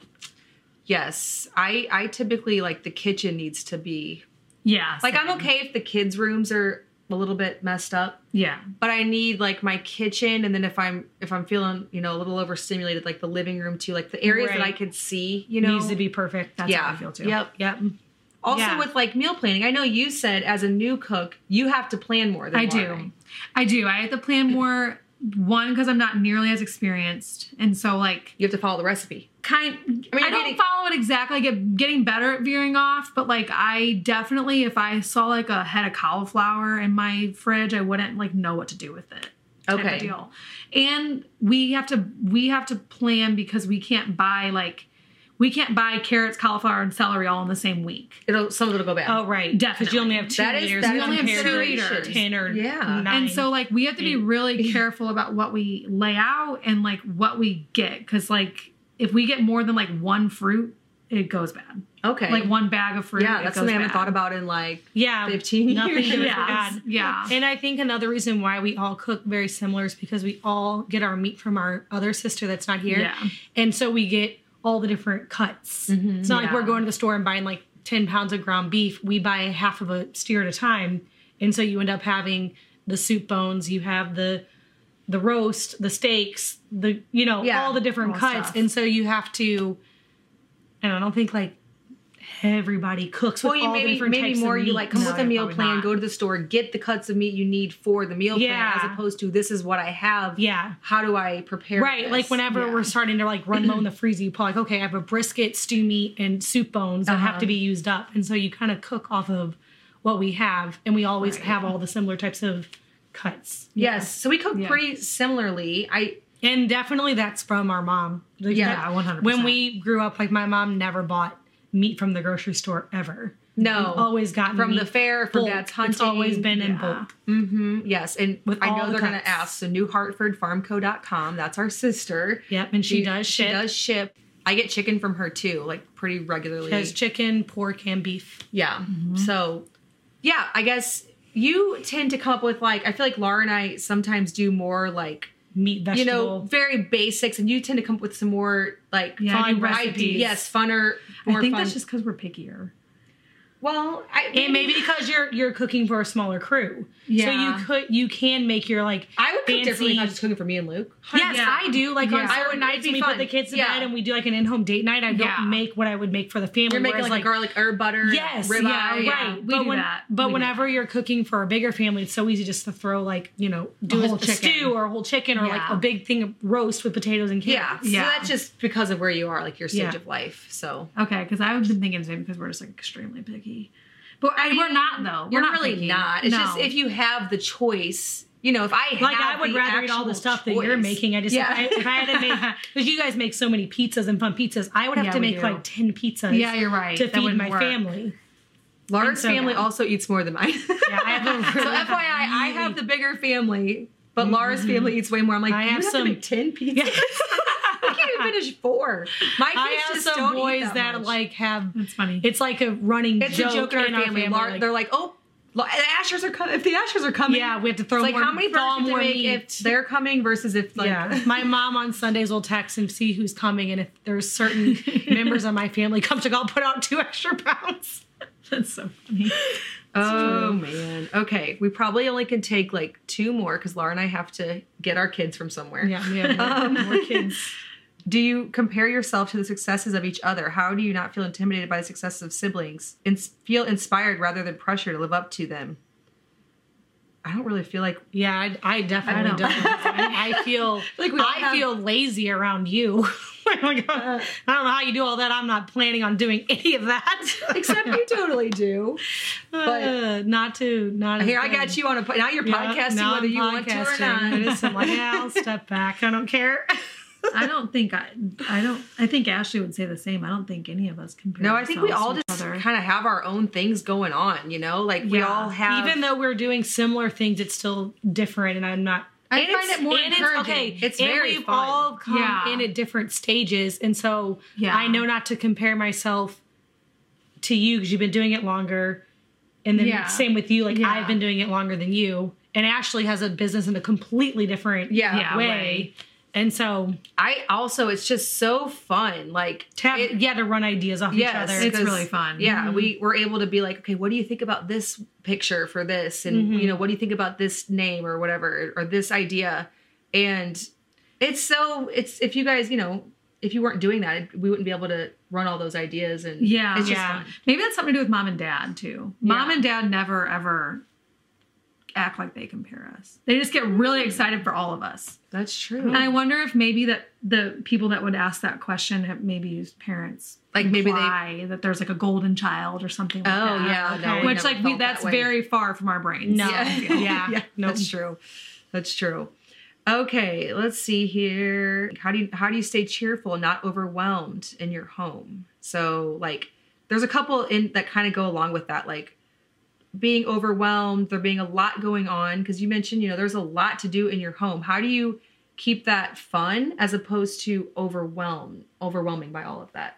Yes, I I typically like the kitchen needs to be Yeah, like I'm same. okay if the kids' rooms are a little bit messed up, Yeah, but I need like my kitchen, and then if I'm if I'm feeling you know a little overstimulated, like the living room too, like the areas that Right. I could see, you know, needs to be perfect. that's yeah, how I feel too. Yep. Yep. Also Yeah. with like meal planning, I know you said as a new cook you have to plan more than I Lauren. do. I do. I have to plan more. One, because I'm not nearly as experienced, and so like You have to follow the recipe. kind. I mean, I you're don't getting- follow it exactly. I get getting better at veering off, but like I definitely, if I saw like a head of cauliflower in my fridge, I wouldn't like know what to do with it. Type Okay. of deal. And we have to we have to plan because we can't buy like we can't buy carrots, cauliflower, and celery all in the same week. It'll some of it'll go bad. Oh right, because you only have two That is- liters. that is compared to consideration. ten or Yeah. nine. And so like we have to be really careful about what we lay out and like what we get, because like if we get more than like one fruit, it goes bad. Okay. Like one bag of fruit. yeah, it that's goes something I haven't bad. thought about in like yeah, fifteen nothing years. goes Yeah, bad. yeah. And I think another reason why we all cook very similar is because we all get our meat from our other sister that's not here. Yeah. And so we get all the different cuts. It's not like Yeah. we're going to the store and buying like ten pounds of ground beef. We buy half of a steer at a time. And so you end up having the soup bones, you have the the roast, the steaks, the you know, Yeah, all the different all cuts. stuff. And so you have to and I don't think like everybody cooks with Well, you all the maybe different maybe types more of you meat. like come No, with a yeah, meal probably plan, not. go to the store, get the cuts of meat you need for the meal Yeah. plan, as opposed to this is what I have. Yeah. How do I prepare? Right, this? like whenever Yeah. we're starting to like run low in the freezer, you pull like, okay, I have a brisket, stew meat, and soup bones that have Uh-huh. to be used up, and so you kind of cook off of what we have, and we always Right. have all the similar types of cuts. Yes, so we cook Yeah. pretty similarly. I And definitely that's from our mom. Like, Yeah, that- one hundred When percent. we grew up, like my mom never bought meat from the grocery store ever. no We've always gotten from meat the fair, from bulk. Dad's hunting. It's always been in Yeah. bulk. Mm-hmm. Yes, and With I all know the they're going cuts. to ask. So New Hartford Farm Co dot com. That's our sister. Yep, and she, does She ship. does ship. I get chicken from her too, like pretty regularly. She has chicken, pork, and beef. Yeah. Mm-hmm. So, yeah, I guess you tend to come up with like, I feel like Laura and I sometimes do more like, Meat, you vegetable. know, very basics, and you tend to come up with some more like Yeah, fun I do recipes. ideas. Yes, funner, more I think fun. that's just because we're pickier. well, I, And maybe because you're you're cooking for a smaller crew, so Yeah. you could you can make your like I would cook fancy. differently if I was just cooking for me and Luke. Yes, Yeah. I do. Like on Yeah. I certain would- nights it'd be when we fun. put the kids to Yeah. bed and we do like an in-home date night, I don't Yeah. make what I would make for the family. You're making whereas, like, a garlic herb butter. Yes, ribeye. yeah, yeah. right. We but do when, that. But We do whenever you're cooking for a bigger family, it's so easy just to throw like you know do a, whole a chicken. stew or a whole chicken or like Yeah. a big thing of roast with potatoes and Yeah. carrots. So Yeah. that's just because of where you are, like your stage Yeah. of life. So Okay, because I've been thinking the same because we're just like extremely picky. But I we're not though. We're you're not really picky. not. It's No. just if you have the choice, you know, if I Like have I would the rather eat all the actual stuff that choice- you're making. I just Yeah. if, I, if I had to make because you guys make so many pizzas and fun pizzas, I would have Yeah, to we make do. like ten pizzas. Yeah, you're right. To That feed wouldn't my work. family. Laura's so, family yeah. also eats more than mine. Yeah, I have a So really F Y I, I have the bigger family. but Laura's family eats way more. I'm like, I you have have some- to make ten pizzas. I can't even finish four. My kids I have just some don't boys eat that, that much. like have. That's funny. It's like a running It's joke, a joke in our in family. Laura, like, they're like, oh, La- the Ashers are coming. If the Ashers are coming, yeah, we have to throw it's like more. how many burgers thaw do we more make meat. if they're coming versus if like Yeah, my mom on Sundays will text and see who's coming, and if there's certain members of my family come to go, I'll put out two extra pounds. That's so funny. Oh man. Okay, we probably only can take like two more because Laura and I have to get our kids from somewhere. Yeah, we have more, Um, more kids. Do you compare yourself to the successes of each other? How do you not feel intimidated by the successes of siblings and feel inspired rather than pressure to live up to them? I don't really feel like Yeah, I, I definitely I don't. don't. I, I feel Like we all I have- feel lazy around you. Like, I don't know how you do all that. I'm not planning on doing any of that. except you totally do. But Uh, not to not. here as I good. got you on a po- now you're Yeah, podcasting now whether I'm you want to or podcasting. not. I just am like, yeah, I'll step back. I don't care. I don't think I. I don't. I think Ashley would say the same. I don't think any of us compare. No, I think we all ourselves to just each other. kind of have our own things going on, you know? Like we Yeah. all have Even though we're doing similar things, it's still different, and I'm not. I and find it's- it more and encouraging. It's, okay, It's and very we've fun. all come Yeah. in at different stages, and so Yeah. I know not to compare myself to you because you've been doing it longer, and then Yeah. same with you. Like Yeah. I've been doing it longer than you, and Ashley has a business in a completely different Yeah, Yeah, way, way. and so I also it's just so fun. Like to have it- yeah to run ideas off Yes, each other. It's 'cause, really fun. Yeah, we were able to be like, okay, what do you think about this picture for this? And you know, what do you think about this name or whatever or this idea? And it's so it's if you guys, you know, if you weren't doing that, we wouldn't be able to run all those ideas and Yeah, it's just yeah. fun. Maybe that's something to do with mom and dad too. Mom Yeah. and dad never ever act like they compare us. They just get really excited for all of us. That's true. And I wonder if maybe that the people that would ask that question have maybe used parents. Like maybe they- imply that there's like a golden child or something like Oh that. yeah, no, Okay. we Which never like we, felt that's that way. very far from our brains. No. I feel. Yeah. yeah, Nope. that's true. That's true. Okay, let's see here. How do you how do you stay cheerful and not overwhelmed in your home? So like there's a couple in that kind of go along with that, like being overwhelmed, there being a lot going on, because you mentioned, you know, there's a lot to do in your home. How do you keep that fun as opposed to overwhelmed overwhelming by all of that?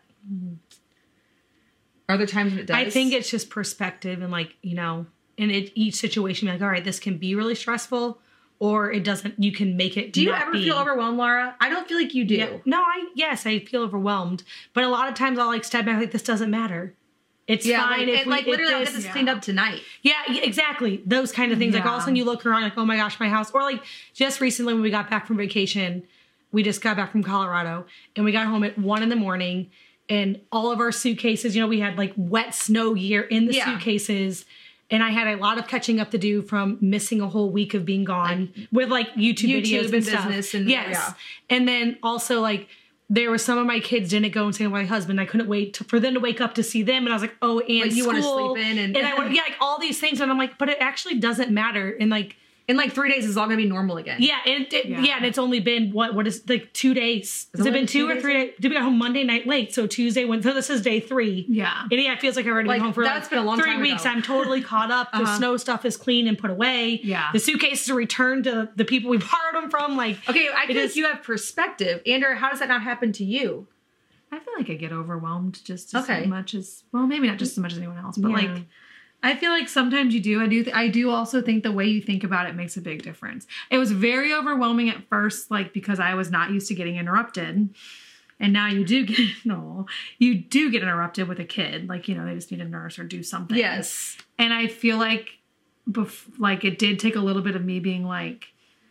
Are there times when it does? I think it's just perspective and like, you know, in it, each situation, be like, all right, this can be really stressful or it doesn't, you can make it. Do you not ever be. feel overwhelmed, Laura? I don't feel like you do. Yeah. No, I, yes, I feel overwhelmed, but a lot of times I'll like step back, like, this doesn't matter. It's Yeah, fine. like, if and, we, like if literally, I'll this- get this yeah. cleaned up tonight. Yeah, yeah, exactly. Those kind of things. Like all of a Yeah. sudden you look around like, oh my gosh, my house. Or like just recently when we got back from vacation, we just got back from Colorado and we got home at one in the morning and all of our suitcases, you know, we had like wet snow gear in the Yeah. suitcases. And I had a lot of catching up to do from missing a whole week of being gone with like YouTube, YouTube videos and, and stuff. business and- yes. yeah. And then also like there were some of my kids didn't go and stay with my husband. I couldn't wait to, for them to wake up to see them. And I was like, oh, and Like, you wanna school, sleep in and- I want, yeah, like all these things. And I'm like, but it actually doesn't matter. And like, In like three days, it's all gonna be normal again. yeah, and it, yeah. Yeah. and it's only been what what is like two days? Has it only been two, two or days? three days? Did we get home Monday night late? So Tuesday, when so this is day three. Yeah. and yeah, it feels like I've already Like, been home for that's like been a long three time weeks. ago. I'm totally caught up. The Uh-huh. snow stuff is clean and put away. Yeah. the suitcases are returned to the people we borrowed them from. Like, Okay, I It feel is- like you have perspective. Andrew, how does that not happen to you? I feel like I get overwhelmed just as Okay. much as well, maybe not just as much as anyone else, but Yeah. like I feel like sometimes you do. I do. Th- I do also think the way you think about it makes a big difference. It was very overwhelming at first, like because I was not used to getting interrupted, and now you do get no, you do get interrupted with a kid. Like you know, they just need a nurse or do something. Yes. and I feel like, bef- like it did take a little bit of me being like,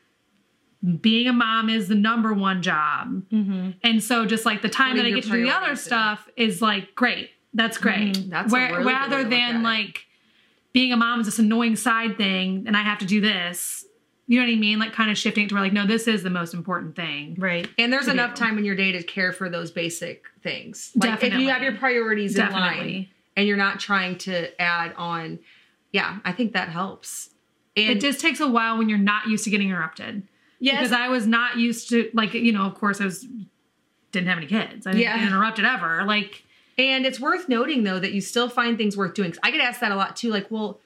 being a mom is the number one job, and so just like the time Putting that I your get to do the other priorities in. stuff is like great. That's great. That's a Where, really good way rather to look at than it. like being a mom is this annoying side thing and I have to do this. You know what I mean? Like kind of shifting it to where like, no, this is the most important thing. right. And there's to enough do. time in your day to care for those basic things. Like if Definitely. you have your priorities in line Definitely. and you're not trying to add on, yeah, I think that helps. And It just takes a while when you're not used to getting interrupted. yes, Because I was not used to like, you know, of course I was didn't have any kids. I didn't Yeah. get interrupted ever. Like and it's worth noting though that you still find things worth doing. 'Cause I get asked that a lot too. Like, well,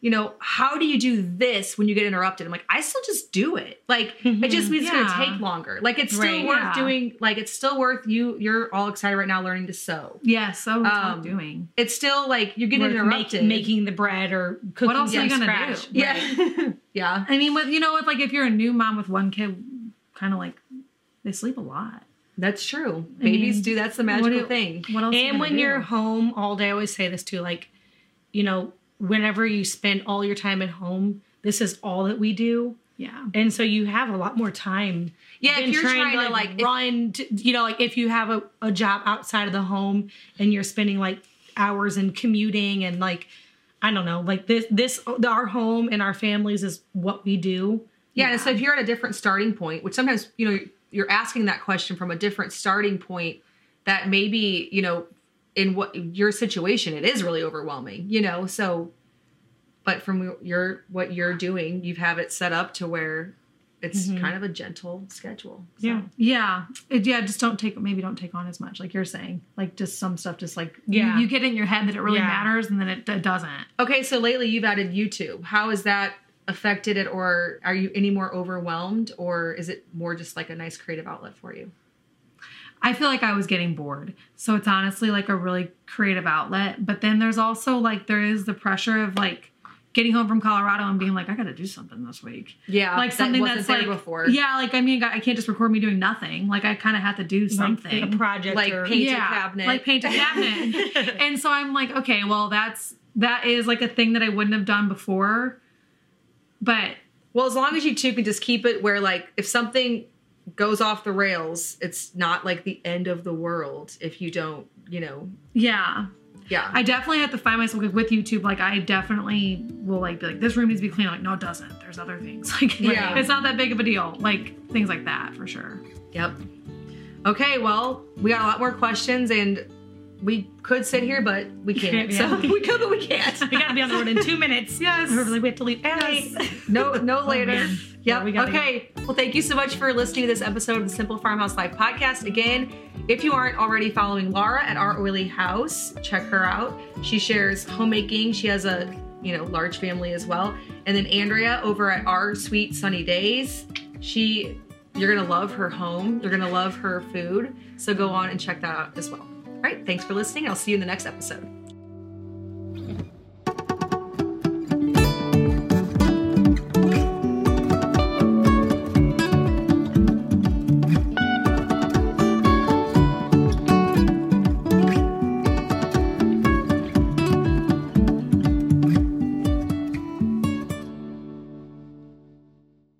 you know, how do you do this when you get interrupted? I'm like, I still just do it. Like, it just means it's Yeah. going to take longer. Like, it's still Right, worth yeah. doing. Like, it's still worth you. You're all excited right now learning to sew. Yeah, so it's Um, worth doing. It's still like you're getting Worth make- interrupted. making the bread or cooking What else are you from gonna scratch. do? yeah. yeah. I mean, with you know, with like if you're a new mom with one kid, kind of like they sleep a lot. That's true. Babies mean, do. That's the What magical do- thing. What else? are you And gonna when do? you're home all day, I always say this too, like, you know, whenever you spend all your time at home, this is all that we do. yeah, And so you have a lot more time. Yeah, than if you're trying to, like, if- run, to, you know, like if you have a, a job outside of the home and you're spending like hours in commuting and like, I don't know, like this, this, our home and our families is what we do. Yeah, and so if you're at a different starting point, which sometimes, you know, you're asking that question from a different starting point, that maybe, you know, in what your situation, it is really overwhelming, you know, so, but from your, what you're doing, you have it set up to where it's kind of a gentle schedule. So. Yeah. yeah, it, yeah. Just don't take maybe don't take on as much, like you're saying. Like just some stuff, just like Yeah. you, you get in your head that it really Yeah. matters, and then it, it doesn't. Okay, so lately you've added YouTube. How has that affected it, or are you any more overwhelmed, or is it more just like a nice creative outlet for you? I feel like I was getting bored. So it's honestly like a really creative outlet. But then there's also like, there is the pressure of like getting home from Colorado and being like, I got to do something this week. Yeah, Like that something wasn't that's there like, before. yeah, like, I mean, I can't just record me doing nothing. Like I kind of have to do something. Like a project Like or paint a cabinet. Like paint a cabinet. And so I'm like, okay, well that's, that is like a thing that I wouldn't have done before. But Well, as long as you two can just keep it where, like, if something goes off the rails, it's not like the end of the world if you don't, you know, yeah. yeah. I definitely have to find myself like, with YouTube. Like I definitely will like be like, this room needs to be clean. Like, no, it doesn't. There's other things. Like, Yeah. it's not that big of a deal. Like things like that for sure. Yep. Okay, well, we got a lot more questions, and we could sit here, but we can't. can't, yeah. So we could, but we can't. we gotta be on the road in two minutes. Yes. We're like, we have to leave at eight. No, no later. man. Yep. Yeah, we gotta Okay. Well, thank you so much for listening to this episode of the Simple Farmhouse Life podcast. Again, if you aren't already following Laura at Our Oily House, check her out. She shares homemaking. She has a, you know, large family as well. And then Andrea over at Our Sweet Sunny Days. She, you're going to love her home. You're going to love her food. So go on and check that out as well. All right. Thanks for listening. I'll see you in the next episode.